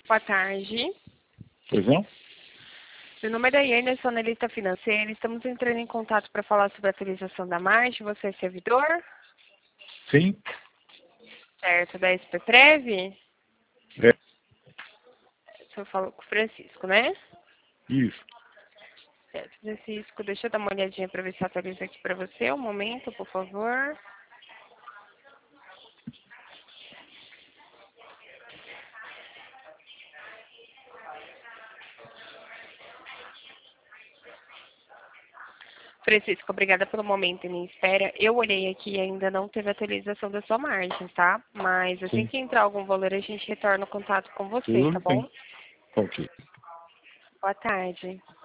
Boa tarde. Pois não? Meu nome é Daiane, eu sou analista financeira. Estamos entrando em contato para falar sobre a atualização da margem. Você é servidor? Sim. Certo, da SPPrev? É. O senhor falou com o Francisco, né? Isso. Certo, Francisco, deixa eu dar uma olhadinha para ver se atualiza aqui para você. Um momento, por favor. Francisco, obrigada pelo momento em espera. Eu olhei aqui e ainda não teve atualização da sua margem, tá? Mas assim Sim. que entrar algum valor, a gente retorna o contato com você, tá Tudo bom? bem. Ok. Boa tarde.